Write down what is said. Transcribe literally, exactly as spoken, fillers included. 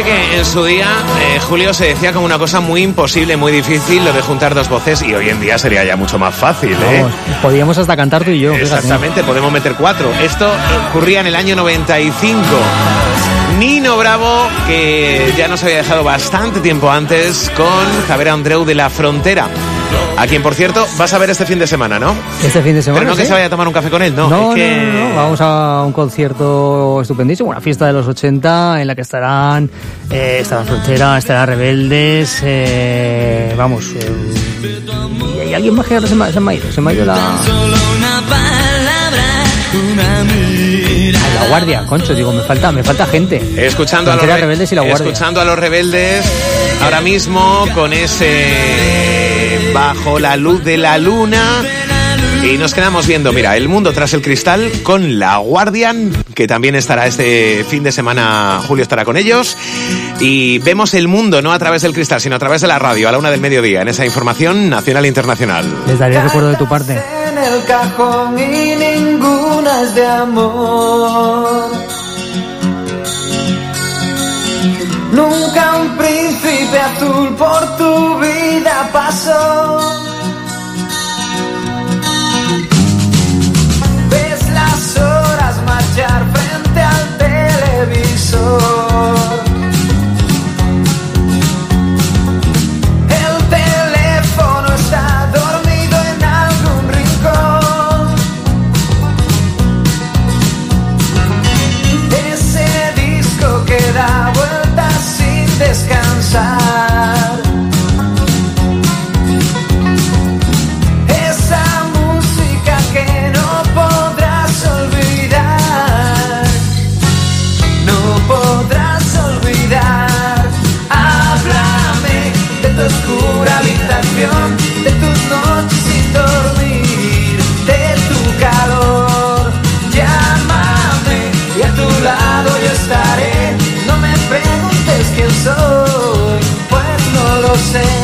que en su día, eh, Julio, se decía como una cosa muy imposible, muy difícil, lo de juntar dos voces, y hoy en día sería ya mucho más fácil, ¿eh? Vamos, podíamos hasta cantar tú y yo. Exactamente, fíjate. podemos meter cuatro. Esto ocurría en el año noventa y cinco. Nino Bravo, que ya nos había dejado bastante tiempo antes con Javier Andreu de La Frontera, a quien, por cierto, vas a ver este fin de semana, ¿no? Este fin de semana, Pero no ¿sí? que se vaya a tomar un café con él, no. No, es que... no, no, no, vamos a un concierto estupendísimo, una fiesta de los ochenta en la que estarán, eh, estará Frontera, estará Rebeldes, eh, vamos, eh, y hay alguien más que ahora se me, se me ha ido, se me ha ido la... La Guardia, concho, digo, me falta, me falta gente. Escuchando a, los Frontera, re... Rebeldes y La Guardia. Escuchando a los Rebeldes ahora mismo con ese Bajo la luz de la luna. Y nos quedamos viendo, mira, El mundo tras el cristal con La Guardian, que también estará este fin de semana. Julio estará con ellos. Y vemos el mundo no a través del cristal, sino a través de la radio, a la una del mediodía, en esa información nacional e internacional. Les daré recuerdo de tu parte. En el cajón y ninguna es de amor. Nunca un príncipe azul por tu vida pasó. Ves las horas marchar frente al televisor. El teléfono está dormido en algún rincón. Ese disco que da vueltas sin descansar. Esa música que no podrás olvidar. No podrás olvidar. Háblame de tu oscura habitación, de tus noches sin dormir, de tu calor. Llámame y a tu lado yo estaré. No me preguntes quién soy, pues no lo sé.